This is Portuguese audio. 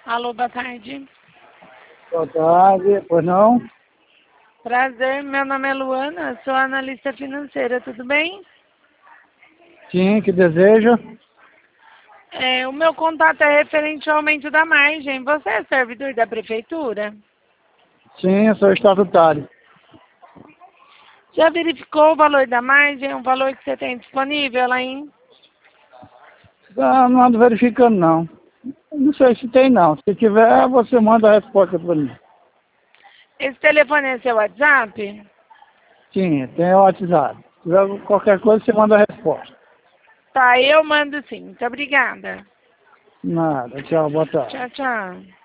Alô, boa tarde. Boa tarde, pois não? Prazer, meu nome é Luana, sou analista financeira, tudo bem? Sim, que deseja? O meu contato é referente ao aumento da margem. Você é servidor da prefeitura? Sim, eu sou estatutário. Já verificou o valor da margem, o valor que você tem disponível lá em... Não ando verificando, não. Não sei se tem, não. Se tiver, você manda a resposta para mim. Esse telefone é seu WhatsApp? Sim, tem o WhatsApp. Se tiver qualquer coisa, você manda a resposta. Tá, eu mando sim. Muito obrigada. Nada, tchau, boa tarde. Tchau, tchau.